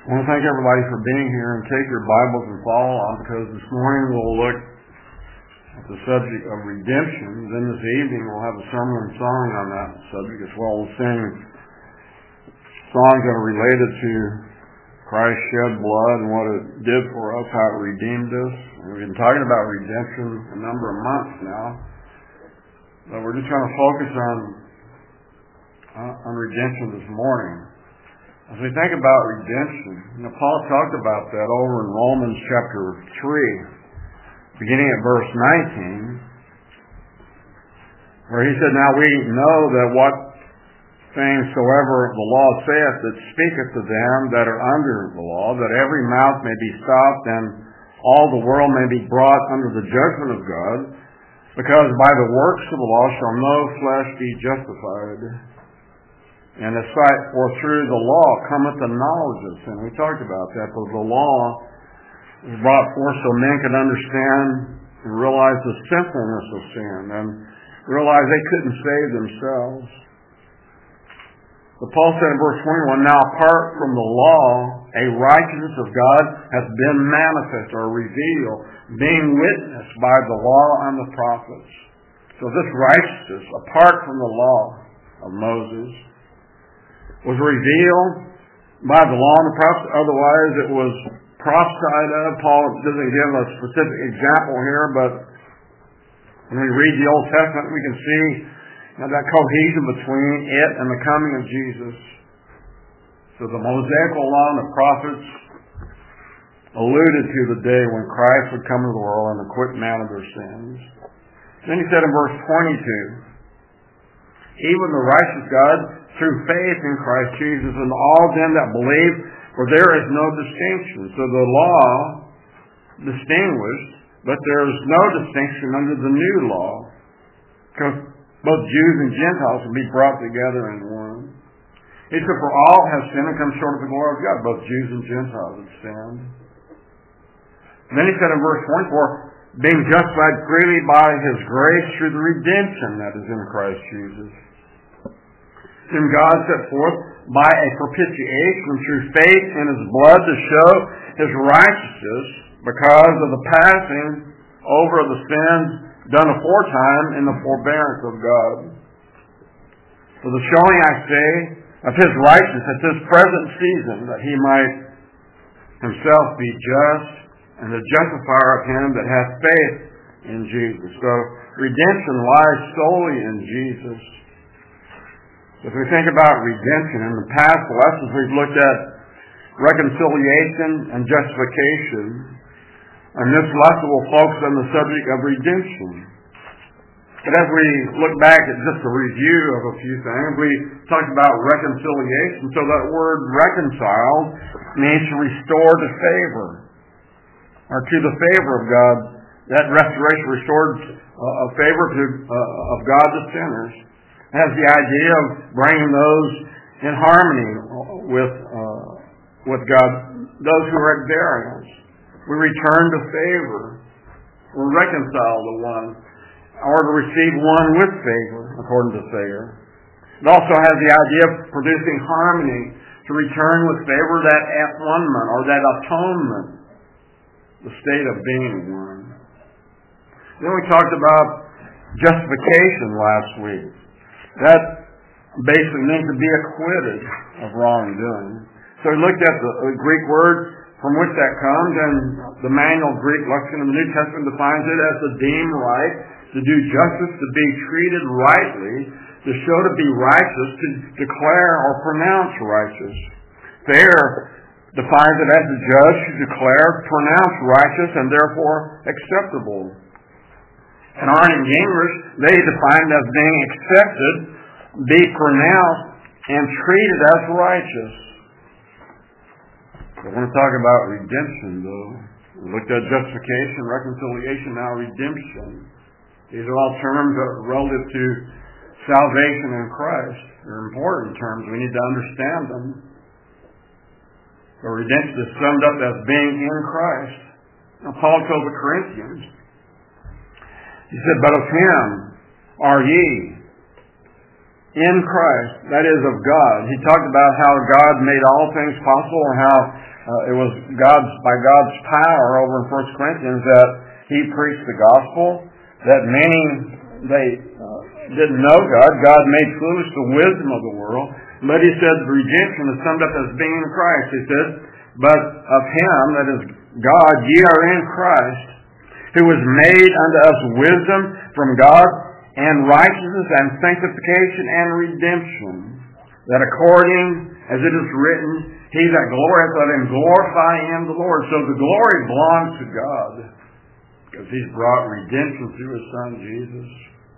I want to thank everybody for being here, and take your Bibles and follow on, because this morning we'll look at the subject of redemption. Then this evening we'll have a sermon and song on that subject, as well as sing songs that are related to Christ's shed blood and what it did for us, how it redeemed us. And we've been talking about redemption a number of months now, but we're just going to focus on redemption this morning. As we think about redemption, Paul talked about that over in Romans chapter 3, beginning at verse 19, where he said, "Now we know that what things soever the law saith, that speaketh to them that are under the law, that every mouth may be stopped, and all the world may be brought under the judgment of God, because by the works of the law shall no flesh be justified. And as sight, for through the law cometh the knowledge of sin." We talked about that, but the law was brought forth so men could understand and realize the sinfulness of sin, and realize they couldn't save themselves. But Paul said in verse 21, "Now apart from the law, a righteousness of God hath been manifest," or revealed, being witnessed by the law and the prophets. So this righteousness, apart from the law of Moses, was revealed by the law and the prophets. Otherwise it was prophesied of. Paul doesn't give a specific example here, but when we read the Old Testament, we can see that cohesion between it and the coming of Jesus. So the Mosaical law and the prophets alluded to the day when Christ would come into the world and acquit man of their sins. Then he said in verse 22, "Even the righteous God, through faith in Christ Jesus, and all them that believe, for there is no distinction." So the law distinguished, but there is no distinction under the new law, because both Jews and Gentiles will be brought together in one. He said, "For all have sinned and come short of the glory of God." Both Jews and Gentiles have sinned. And then he said in verse 24, "Being justified freely by His grace through the redemption that is in Christ Jesus, whom God set forth by a propitiation through faith in His blood to show His righteousness, because of the passing over of the sins done aforetime in the forbearance of God. For the showing, I say, of His righteousness at this present season, that He might Himself be just, and the justifier of him that hath faith in Jesus." So redemption lies solely in Jesus. As we think about redemption, in the past lessons we've looked at reconciliation and justification, and this lesson will focus on the subject of redemption. But as we look back at just a review of a few things, we talked about reconciliation. So that word reconciled means to restore to favor, or to the favor of God. That restoration restored a favor of God to sinners. It has the idea of bringing those in harmony with God, those who are at variance. We return to favor. We're reconciled to one, or to receive one with favor, according to Thayer. It also has the idea of producing harmony, to return with favor, that at-one-ment, or that atonement, the state of being one. Then we talked about justification last week. That basically means to be acquitted of wrongdoing. So we looked at the Greek word from which that comes, and the manual Greek lexicon of the New Testament defines it as to deem right, to do justice, to be treated rightly, to show to be righteous, to declare or pronounce righteous. There defines it as a judge who declares, pronounced righteous, and therefore acceptable. And Arndt and Gingrich, they define it as being accepted, be pronounced, and treated as righteous. I want to talk about redemption, though. We looked at justification, reconciliation, now redemption. These are all terms that are relative to salvation in Christ. They're important terms. We need to understand them. So redemption is summed up as being in Christ. Now Paul told the Corinthians, he said, "But of Him are ye in Christ," that is, of God. He talked about how God made all things possible, and how It was by God's power over in 1 Corinthians that he preached the gospel, that many, they didn't know God. God made foolish the wisdom of the world. But he said the redemption is summed up as being in Christ. He said, but of him, that is God, ye are in Christ, who was made unto us wisdom from God, and righteousness and sanctification and redemption, that according as it is written, he that glorieth, let him glorify in the Lord. So the glory belongs to God, because he's brought redemption through his Son, Jesus.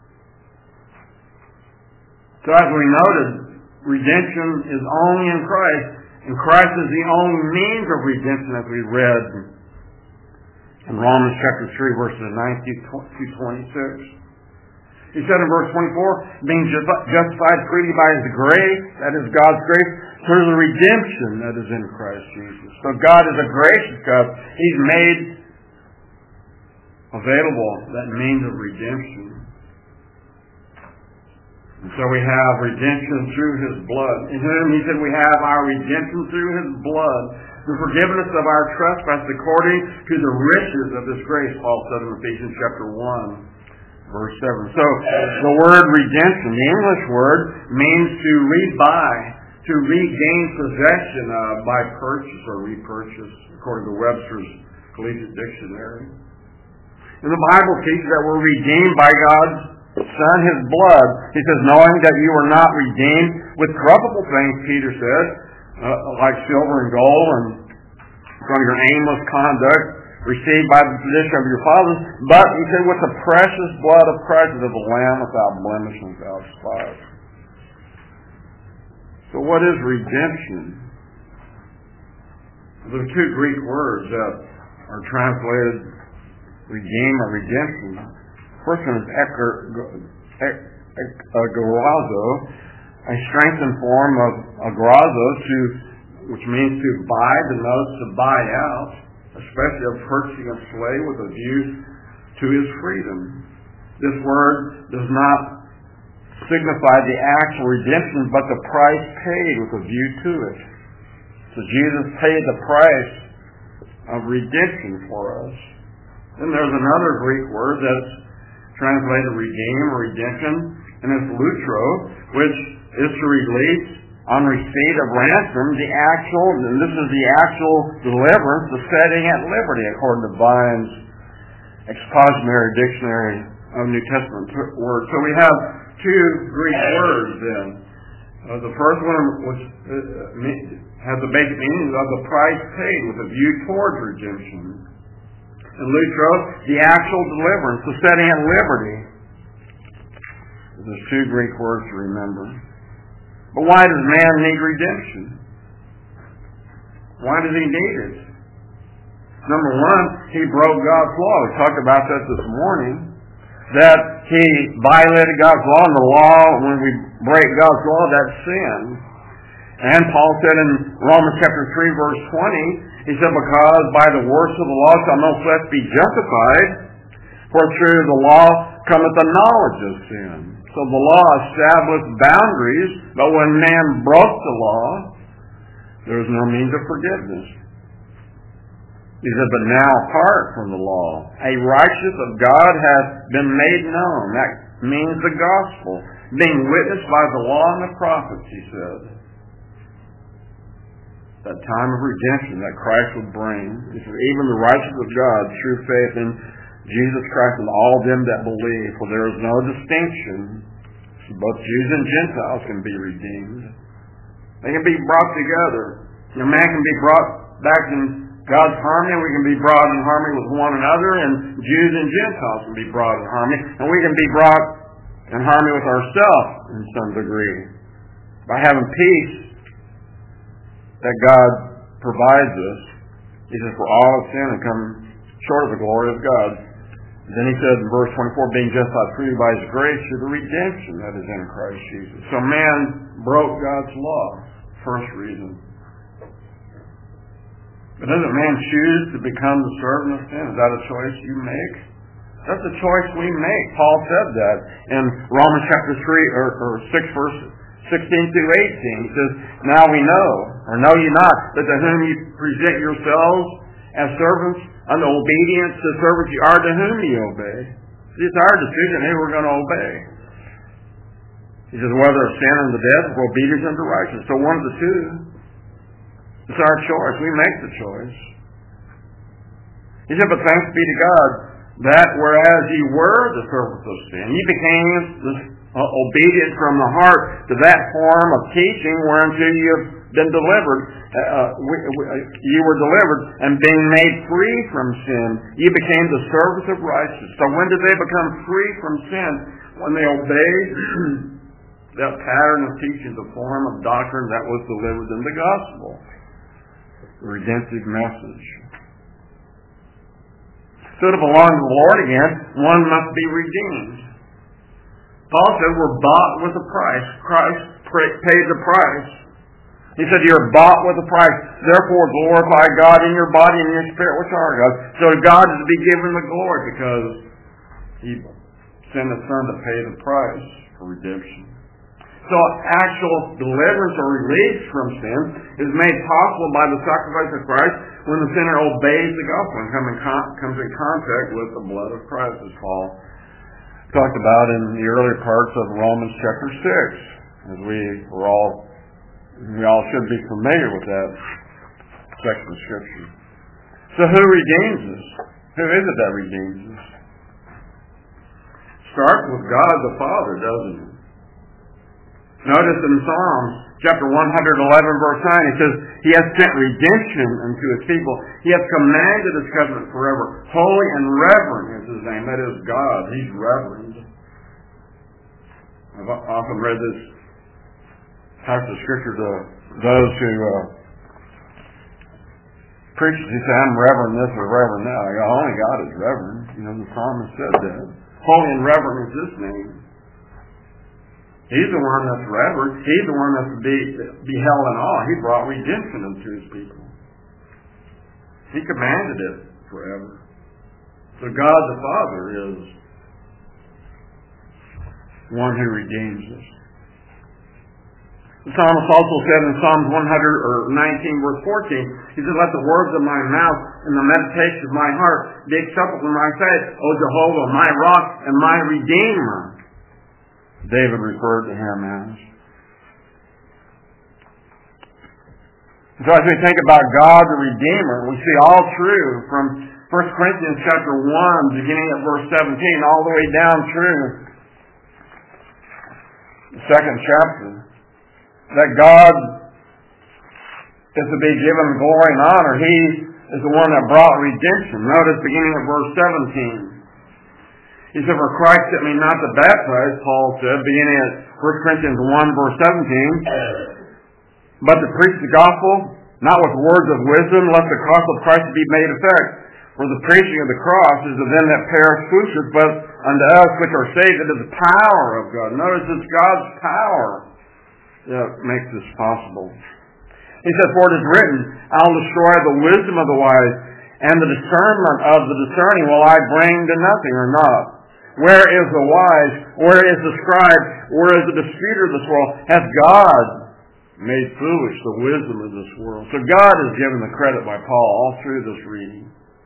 So as we noted, redemption is only in Christ, and Christ is the only means of redemption, as we read in Romans chapter 3, verses 19 to 26. He said in verse 24, being justified freely by his grace, that is God's grace, through the redemption that is in Christ Jesus. So God is a gracious God. He's made available that means of redemption. And so we have redemption through his blood. In whom he said we have our redemption through his blood, the forgiveness of our trespasses according to the riches of his grace, Paul said in Ephesians chapter 1. Verse 7. So the word redemption, the English word, means to rebuy, to regain possession of by purchase or repurchase, according to Webster's Collegiate Dictionary. And the Bible teaches that we're redeemed by God's Son, his blood. He says, knowing that you are not redeemed with corruptible things, Peter said, like silver and gold, and from your aimless conduct, received by the tradition of your fathers, but he said with the precious blood of Christ, of the Lamb without blemish and without spot. So what is redemption? There are two Greek words that are translated redeem or redemption. First one is agorazo, a strengthened form of agorazo, which means to buy, denotes to buy out, especially of purchasing a slave with a view to his freedom. This word does not signify the actual redemption, but the price paid with a view to it. So Jesus paid the price of redemption for us. Then there's another Greek word that's translated redeem or redemption, and it's lutro, which is to release on receipt of ransom, and this is the actual deliverance, the setting at liberty, according to Vine's Expositionary Dictionary of New Testament words. So we have two Greek words then. The first one which has the basic meaning of the price paid with a view towards redemption. And lutro, the actual deliverance, the setting at liberty. There's two Greek words to remember. But why does man need redemption? Why does he need it? Number one, he broke God's law. We talked about that this morning. That he violated God's law, and the law, when we break God's law, that's sin. And Paul said in Romans chapter 3, verse 20, he said, because by the works of the law shall no flesh be justified, for through the law cometh the knowledge of sin. So the law established boundaries, but when man broke the law, there was no means of forgiveness. He said, but now apart from the law, a righteousness of God has been made known. That means the gospel, being witnessed by the law and the prophets, he said. That time of redemption that Christ would bring. He said, even the righteousness of God through faith in Jesus Christ and all them that believe, for there is no distinction. Both Jews and Gentiles can be redeemed. They can be brought together. A man can be brought back in God's harmony, we can be brought in harmony with one another, and Jews and Gentiles can be brought in harmony, and we can be brought in harmony with ourselves in some degree. By having peace that God provides us, he says, for all have sinned and come short of the glory of God. Then he said in verse 24, being justified freely by his grace through the redemption that is in Christ Jesus. So man broke God's law. First reason. But doesn't man choose to become the servant of sin? Is that a choice you make? That's a choice we make. Paul said that in Romans chapter 3 or 6 verse 16 through 18. He says, now we know, or know ye not, that to whom ye present yourselves as servants unto obedience, to servants ye are to whom ye obey. It's our decision who we're going to obey. He says, whether of sin unto death or obedience unto righteousness. So one of the two. It's our choice. We make the choice. He said, but thanks be to God, that whereas ye were the servants of sin, ye became obedient from the heart to that form of teaching whereunto ye have been delivered. Ye were delivered, and being made free from sin, ye became the servants of righteousness. So when did they become free from sin? When they obeyed that pattern of teaching, the form of doctrine that was delivered in the gospel, the redemptive message. So to belong to the Lord again, one must be redeemed. Paul said we're bought with a price. Christ paid the price. He said you're bought with a price. Therefore glorify God in your body and your spirit, which are God. So God is to be given the glory because He sent His Son to pay the price for redemption. So actual deliverance or release from sin is made possible by the sacrifice of Christ when the sinner obeys the gospel and comes in contact with the blood of Christ, as Paul talked about in the earlier parts of Romans chapter 6. As we all should be familiar with that section of Scripture. So who redeems us? Who is it that redeems us? Starts with God the Father, doesn't it? Notice in Psalms chapter 111 verse 9, it says, He has sent redemption unto His people. He has commanded His covenant forever. Holy and reverend is His name. That is God. He's reverend. I've often read this type of scripture to those who preach. He said, I'm reverend this or reverend that. I go, only God is reverend. You know, the psalmist said that. Holy and reverend is His name. He's the one that's revered. He's the one that's to be held in awe. He brought redemption unto His people. He commanded it forever. So God the Father is one who redeems us. The psalmist also said in Psalms 19 verse 14, he said, let the words of my mouth and the meditation of my heart be acceptable in thy sight, O Jehovah, my rock and my redeemer. David referred to Him as. So as we think about God the Redeemer, we see all through from 1 Corinthians chapter 1, beginning at verse 17, all the way down through the second chapter, that God is to be given glory and honor. He is the one that brought redemption. Notice beginning at verse 17. He said, for Christ sent me not to baptize, Paul said, beginning at 1 Corinthians 1 verse 17, but to preach the gospel, not with words of wisdom, lest the cross of Christ be made effect. For the preaching of the cross is to them that perish foolishness, but unto us which are saved, it is the power of God. Notice it's God's power that makes this possible. He said, for it is written, I'll destroy the wisdom of the wise, and the discernment of the discerning will I bring to nothing or not. Where is the wise? Where is the scribe? Where is the disputer of this world? Hath God made foolish the wisdom of this world? So God is given the credit by Paul all through this reading.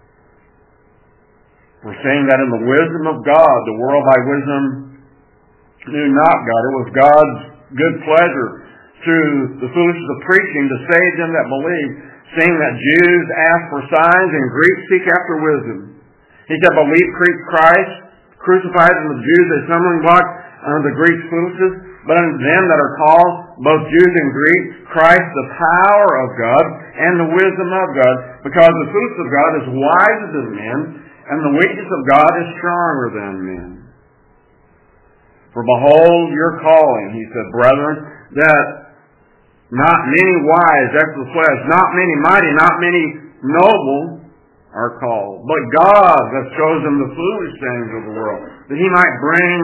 We're saying that in the wisdom of God, the world by wisdom knew not God. It was God's good pleasure through the foolishness of preaching to save them that believe, seeing that Jews ask for signs and Greeks seek after wisdom. He said, but we preach Christ crucified, and the Jews a stumbling block, and the Greeks foolishness, but unto them that are called, both Jews and Greeks, Christ the power of God and the wisdom of God, because the foolishness of God is wiser than men, and the weakness of God is stronger than men. For behold your calling, he said, brethren, that not many wise after the flesh, not many mighty, not many noble are called, but God has chosen the foolish things of the world, that He might bring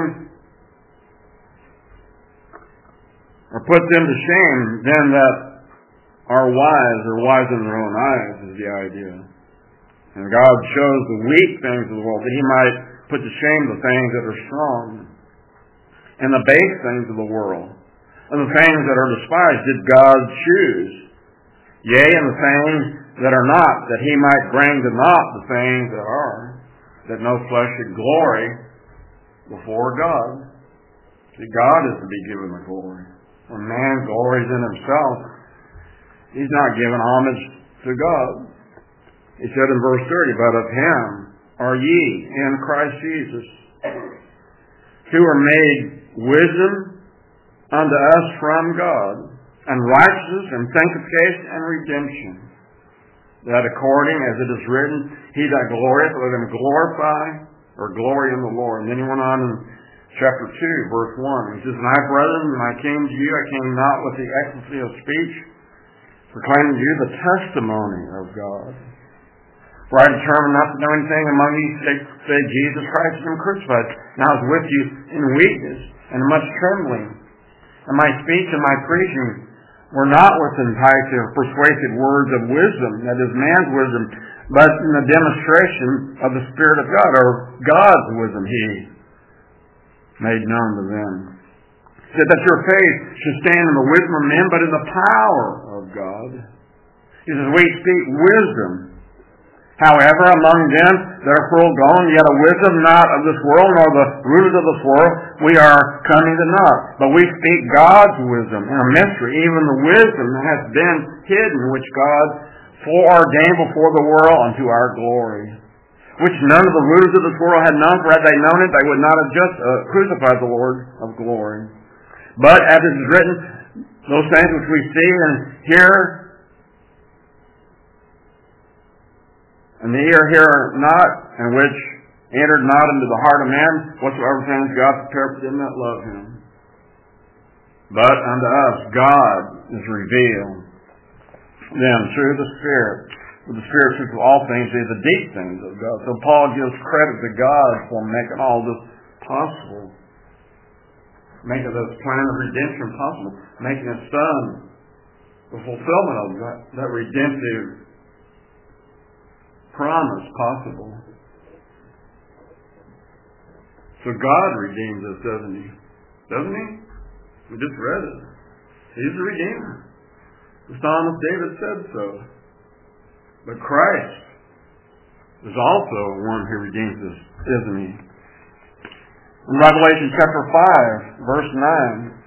or put them to shame them that are wise or wise in their own eyes, is the idea. And God chose the weak things of the world, that He might put to shame the things that are strong, and the base things of the world, and the things that are despised did God choose. Yea, and the things that are not, that he might bring to naught the things that are, that no flesh should glory before God. See, God is to be given the glory. When man glories in himself, he's not giving homage to God. He said in verse 30, but of him are ye in Christ Jesus, who are made wisdom unto us from God, and righteousness and sanctification and redemption, that according as it is written, he that glorieth, let him glorify or glory in the Lord. And then he went on in chapter 2, verse 1. He says, and I, brethren, when I came to you, I came not with the excellency of speech, proclaiming to you the testimony of God. For I determined not to know anything among you save Jesus Christ and him crucified. And I was with you in weakness and much trembling. And my speech and my preaching were not with enticing or persuasive words of wisdom, that is man's wisdom, but in the demonstration of the Spirit of God, or God's wisdom he made known to them. He said that your faith should stand in the wisdom of men, but in the power of God. He says, we speak wisdom. However, among them that are full grown, yet a wisdom not of this world, nor the rulers of this world, we are coming to naught. But we speak God's wisdom in a mystery, even the wisdom that hath been hidden, which God foreordained before the world unto our glory. Which none of the rulers of this world had known, for had they known it, they would not have just crucified the Lord of glory. But as it is written, those things which we see and hear, and the ear hear not, and which entered not into the heart of man, whatsoever things God prepared for them that love him. But unto us God is revealed them through the Spirit. For the Spirit searches all things, the deep things of God. So Paul gives credit to God for making all this possible. Making this plan of redemption possible. Making his Son the fulfillment of that redemptive promise possible. So God redeems us, doesn't he? Doesn't he? We just read it. He's the Redeemer. The psalmist David said so. But Christ is also one who redeems us, isn't he? In Revelation chapter 5, verse 9,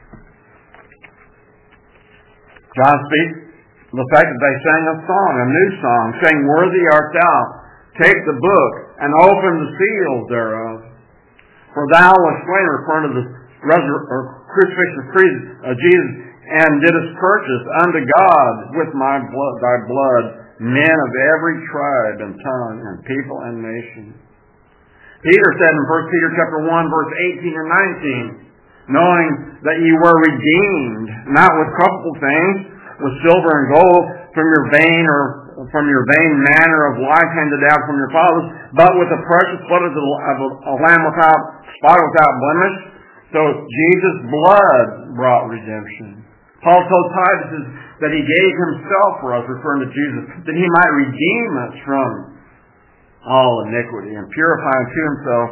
John speaks the fact that they sang a song, a new song, saying, worthy art thou, take the book and open the seals thereof. For thou wast slain, referring to the crucifixion of Jesus, and didst purchase unto God with thy blood men of every tribe and tongue and people and nation. Peter said in 1 Peter chapter 1, verse 18 and 19, knowing that ye were redeemed, not with corruptible things, with silver and gold from your vain manner of life handed down from your fathers, but with the precious blood of a lamb without spot, without blemish. So Jesus' blood brought redemption. Paul told Titus that he gave himself for us, referring to Jesus, that he might redeem us from all iniquity and purify unto himself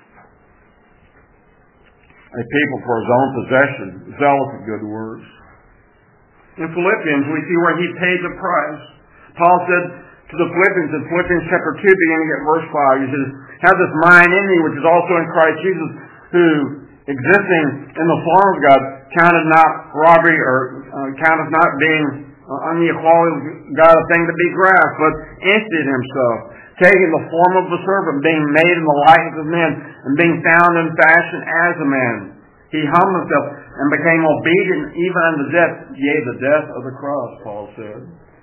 a people for his own possession, zealous of good works. In Philippians, we see where he paid the price. Paul said to the Philippians in Philippians chapter 2, beginning at verse 5, he says, have this mind in me, which is also in Christ Jesus, who, existing in the form of God, counted not robbery or counted not being on the equality of God a thing to be grasped, but emptied himself, taking the form of a servant, being made in the likeness of men, and being found in fashion as a man. He humbled himself and became obedient even unto death, yea, the death of the cross, Paul said.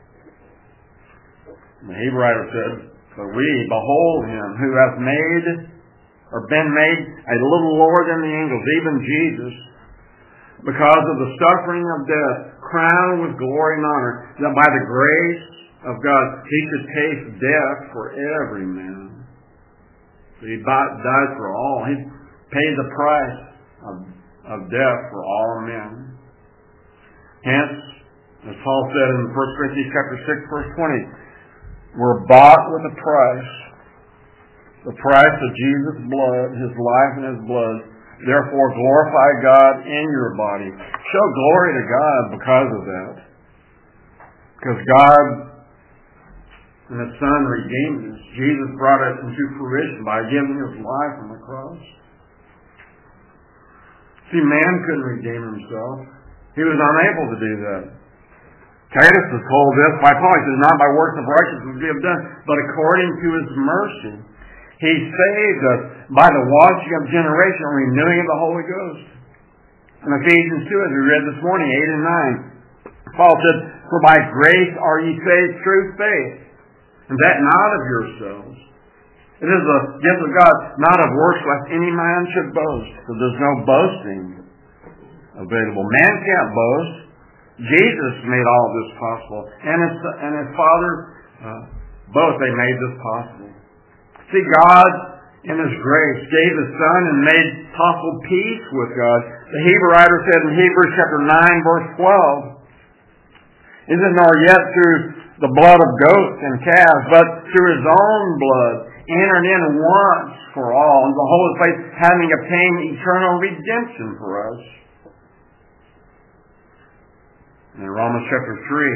The Hebrew writer said, but we behold him who hath made or been made a little lower than the angels, even Jesus, because of the suffering of death, crowned with glory and honor, that by the grace of God he should taste death for every man. So he died for all. He paid the price of death for all men. Hence, as Paul said in 1 Corinthians chapter 6, verse 20, we're bought with a price. The price of Jesus' blood, his life and his blood, Therefore, glorify God in your body. Show glory to God because of that. Because God and His Son redeemed us. Jesus brought us into fruition by giving His life on the cross. See, man couldn't redeem himself. He was unable to do that. Titus is told this by Paul. He says, not by works of righteousness we have done, but according to His mercy. He saved us by the washing of generation and renewing of the Holy Ghost. In Ephesians 2, as we read this morning, 8 and 9, Paul said, for by grace are ye saved through faith, and that not of yourselves. It is a gift of God, not of works, lest any man should boast. So there's no boasting available. Man can't boast. Jesus made all this possible. And His Father, both they made this possible. See, God, in His grace, gave His Son and made possible peace with God. The Hebrew writer said in Hebrews chapter 9, verse 12, is it nor yet through the blood of goats and calves, but through His own blood, entered in once for all into the holy place, having obtained eternal redemption for us. In Romans chapter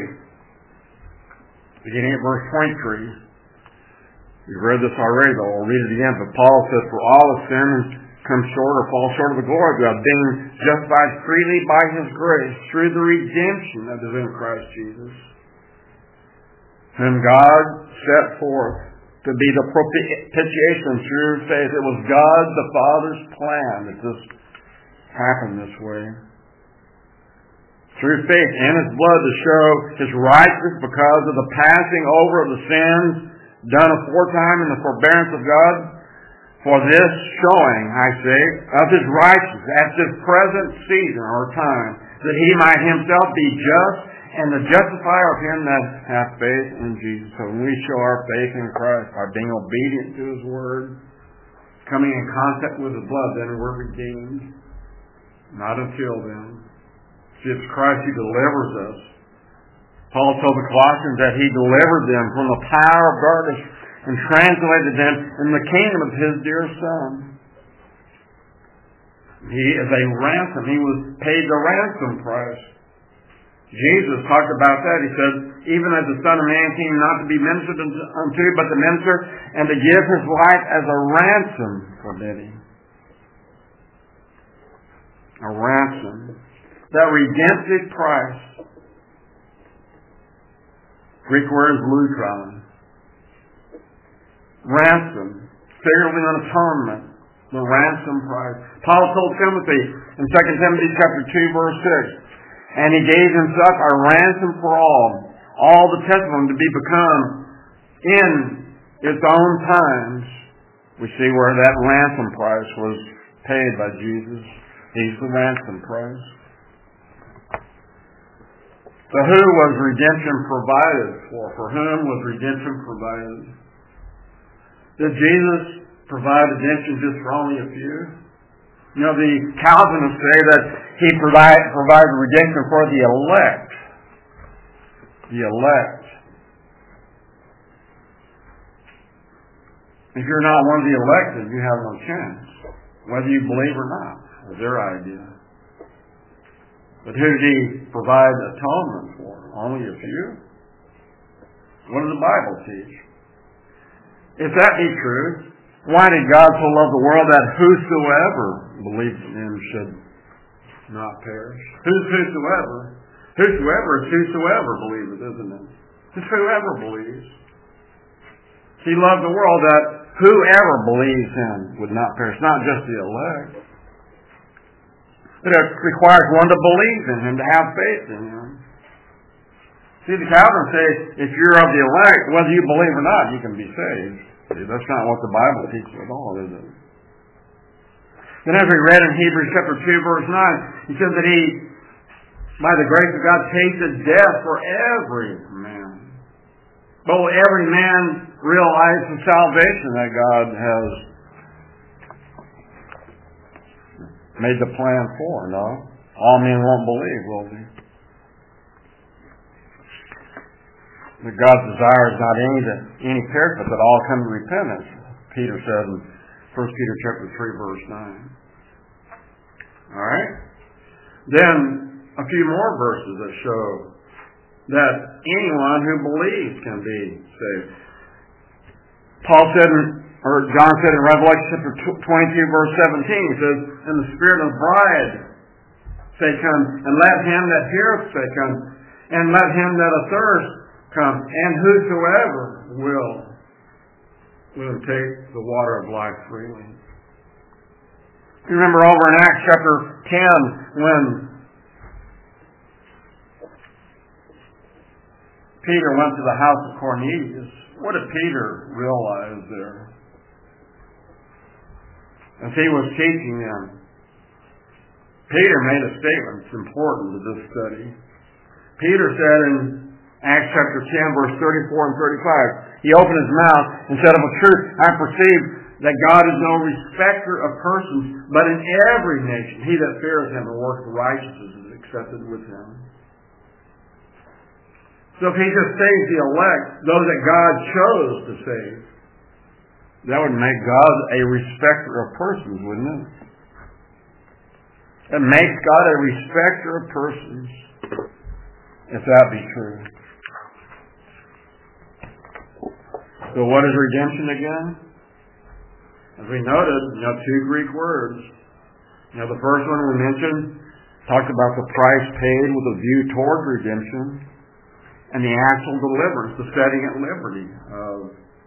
3, beginning at verse 23, we've read this already, but I'll read it again. But Paul says, for all have sinned and come short or fall short of the glory of God, being justified freely by His grace through the redemption that is in Christ Jesus, whom God set forth to be the propitiation through faith. It was God the Father's plan that this happened this way. Through faith in His blood to show His righteousness because of the passing over of the sins done aforetime in the forbearance of God. For this showing, I say, of His righteousness at this present season or time, that He might Himself be just and the justifier of him that hath faith in Jesus. So when we show our faith in Christ by being obedient to His Word, coming in contact with His blood, then we're redeemed. Not until then. See, it's Christ who delivers us. Paul told the Colossians that He delivered them from the power of darkness and translated them in the kingdom of His dear Son. He is a ransom. He was paid the ransom price. Jesus talked about that. He said, even as the Son of Man came not to be ministered unto, but to minister and to give His life as a ransom for many. A ransom. That redemptive price. Greek word is lutron. Ransom. Figuratively an atonement. The ransom price. Paul told Timothy in 2 Timothy chapter 2 verse 6, and He gave Himself a ransom for all the testimony to be become in its own times. We see where that ransom price was paid by Jesus. He's the ransom price. So who was redemption provided for? For whom was redemption provided? Did Jesus provide redemption just for only a few? You know, the Calvinists say that He provided redemption for the elect. The elect. If you're not one of the elected, you have no chance, whether you believe or not. Is their idea. But who did He provide atonement for? Only a few? What does the Bible teach? If that be true, why did God so love the world that whosoever believes in Him should not perish? Who's whosoever? Whosoever is whosoever believeth, isn't it? It's whoever believes. He loved the world that whoever believes Him would not perish, not just the elect. But it requires one to believe in Him, to have faith in Him. See, the Calvinists say, if you're of the elect, whether you believe or not, you can be saved. See, that's not what the Bible teaches at all, is it? Then as we read in Hebrews chapter 2, verse 9, He said that He, by the grace of God, tasted death for every man. But will every man realize the salvation that God has made the plan for? No. All men won't believe, will they? That God's desire is not any perish, but that all come to repentance. Peter said in 1 Peter chapter 3, verse 9. All right? Then a few more verses that show that anyone who believes can be saved. John said in Revelation chapter 22, verse 17, he says, "And the Spirit of the bride say, Come, and let him that heareth say, Come, and let him that athirst come, and whosoever will take the water of life freely." You remember over in Acts chapter 10 when Peter went to the house of Cornelius. What did Peter realize there? As he was teaching them, Peter made a statement that's important to this study. Peter said in Acts chapter 10, verse 34 and 35, he opened his mouth and said, "Of a truth, I perceive that God is no respecter of persons, but in every nation he that feareth him and worketh righteousness is accepted with him." So if he just saves the elect, those that God chose to save, that would make God a respecter of persons, wouldn't it? It makes God a respecter of persons, if that be true. So what is redemption again? As we noted, two Greek words. The first one we mentioned talked about the price paid with a view toward redemption, and the actual deliverance, the setting at liberty of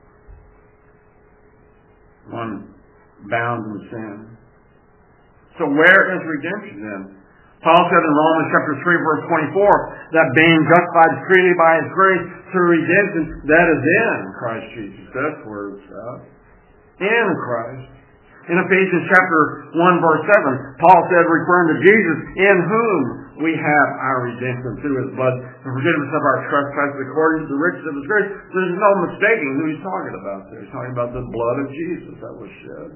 one bound in sin. So where is redemption then? Paul said in Romans chapter 3, verse 24, that being justified freely by His grace through redemption, that is in Christ Jesus. That's where it's at. In Christ. In Ephesians chapter 1, verse 7, Paul said, referring to Jesus, in whom we have our redemption through His blood, the forgiveness of our trespasses according to the riches of His grace. There's no mistaking who he's talking about there. He's talking about the blood of Jesus that was shed.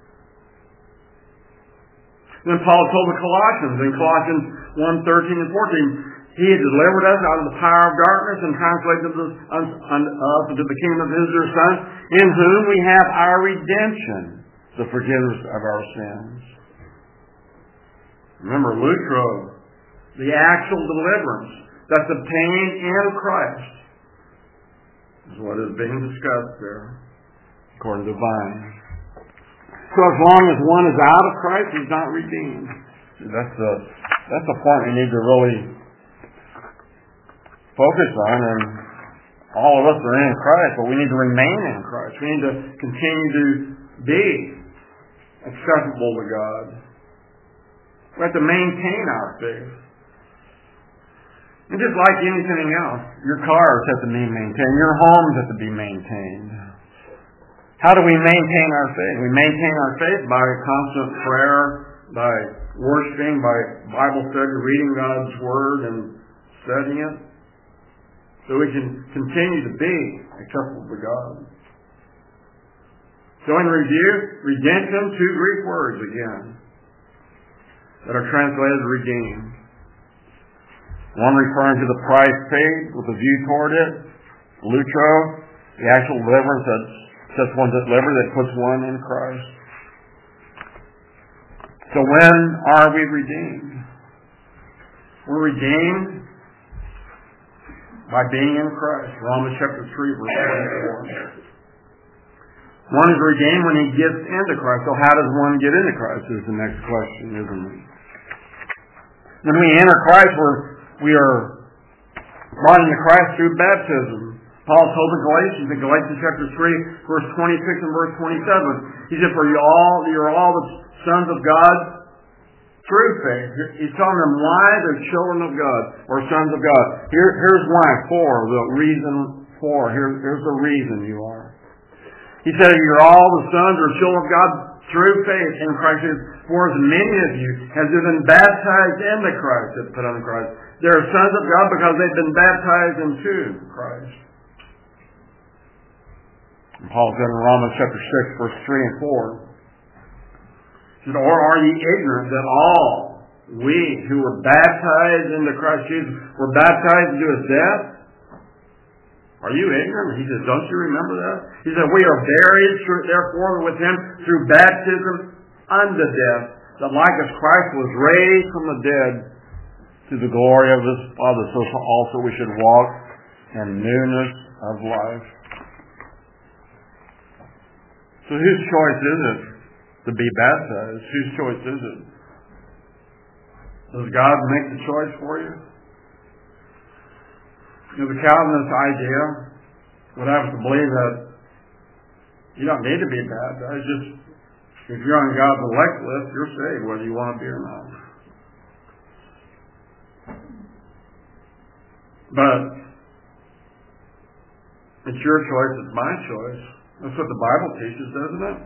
Then Paul told the Colossians in Colossians 1:13 and 14, He had delivered us out of the power of darkness and translated us into the kingdom of His dear Son, in whom we have our redemption, the forgiveness of our sins. Remember, lutro, the actual deliverance that's obtained in Christ, is what is being discussed there, according to Vine. So as long as one is out of Christ, he's not redeemed. That's the point we need to really focus on. And all of us are in Christ, but we need to remain in Christ. We need to continue to be acceptable to God. We have to maintain our faith. And just like anything else, your cars have to be maintained. Your homes have to be maintained. How do we maintain our faith? We maintain our faith by constant prayer, by worshiping, by Bible study, reading God's Word and studying it, so we can continue to be acceptable to God. So in review, redemption, two Greek words again, that are translated redeemed. One referring to the price paid with a view toward it, lutro, the actual deliverance that's one delivered that puts one in Christ. So when are we redeemed? We're redeemed by being in Christ. Romans chapter 3, verse 24. One is redeemed when he gets into Christ. So how does one get into Christ is the next question, isn't it? When we enter Christ, we are brought into Christ through baptism. Paul told the Galatians in Galatians chapter 3, verse 26 and verse 27, he said, "For you're all the sons of God through faith." He's telling them why they're children of God or sons of God. Here's why. The reason for. Here's the reason you are. He said, "You're all the sons or children of God through faith in Christ Jesus. For as many of you as have been baptized into Christ have put on Christ." They're sons of God because they've been baptized into Christ. And Paul said in Romans chapter 6, verse 3 and 4, he said, "Or are ye ignorant that all we who were baptized into Christ Jesus were baptized into His death?" Are you ignorant? He says, don't you remember that? He said, "We are buried therefore with Him through baptism unto death, that like as Christ was raised from the dead to the glory of His Father, so also we should walk in newness of life. So whose choice is it to be baptized? Whose choice is it? Does God make the choice for you? The Calvinist idea would have us to believe that you don't need to be baptized. Just if you're on God's elect list, you're saved whether you want to be or not. But it's your choice, it's my choice. That's what the Bible teaches, doesn't it?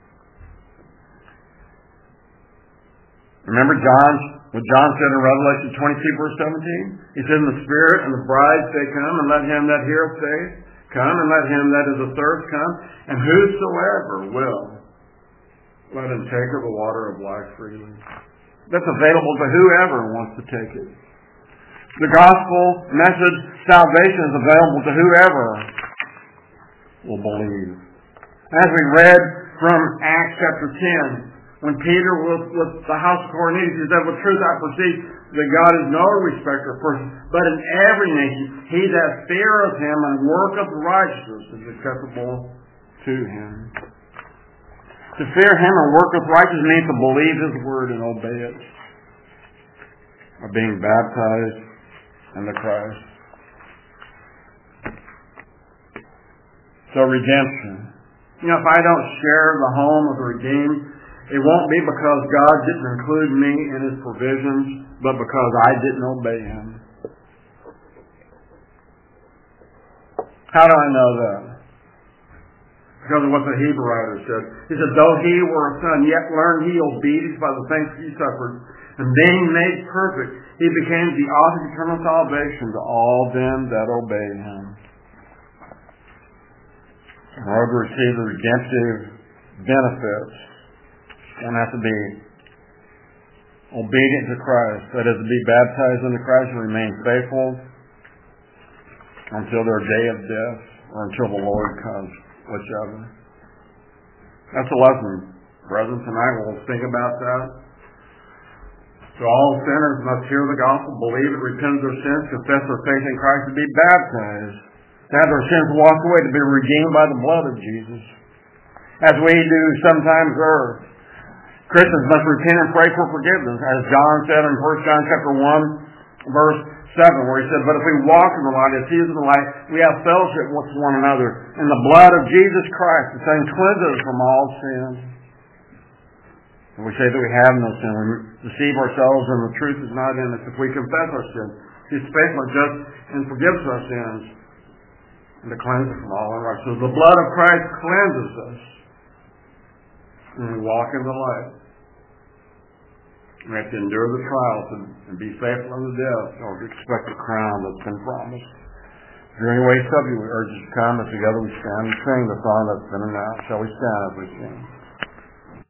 Remember what John said in Revelation 22, verse 17? He said, "In the Spirit and the bride say, Come, and let him that heareth say, Come, and let him that is athirst come, and whosoever will, let him take of the water of life freely." That's available to whoever wants to take it. The gospel message, salvation, is available to whoever will believe. As we read from Acts chapter 10, when Peter was with the house of Cornelius, he said, "With truth I perceive that God is no respecter of persons, but in every nation he that feareth him and worketh righteousness is acceptable to him." To fear him and worketh righteousness means to believe his word and obey it. By being baptized into Christ. So redemption. If I don't share the home of the redeemed, it won't be because God didn't include me in His provisions, but because I didn't obey Him. How do I know that? Because of what the Hebrew writer said. He said, "Though he were a son, yet learned he obedience by the things he suffered. And being made perfect, he became the author of eternal salvation to all them that obey him." In order to receive the redemptive benefits, one has to be obedient to Christ. That is, to be baptized into Christ and remain faithful until their day of death or until the Lord comes, whichever. That's a lesson, brethren. Tonight we'll think about that. So all sinners must hear the gospel, believe it, repent of their sins, confess their faith in Christ, and be baptized. To have their sins washed away, to be redeemed by the blood of Jesus. As we do sometimes err. Christians must repent and pray for forgiveness, as John said in 1 John chapter 1, verse 7, where he said, "But if we walk in the light as He is in the light, we have fellowship with one another. And the blood of Jesus Christ, the Son, cleanses us from all sin." And we say that we have no sin. We deceive ourselves and the truth is not in us. If we confess our sin, He's faithful and just and forgives our sins and to cleanse us from all unrighteousness. So the blood of Christ cleanses us when we walk in the light. We have to endure the trials and be faithful unto death or to expect the crown that's been promised. If you're anyway subject, we urge you to come, and together we stand and sing the song that's been announced. Shall we stand as we sing?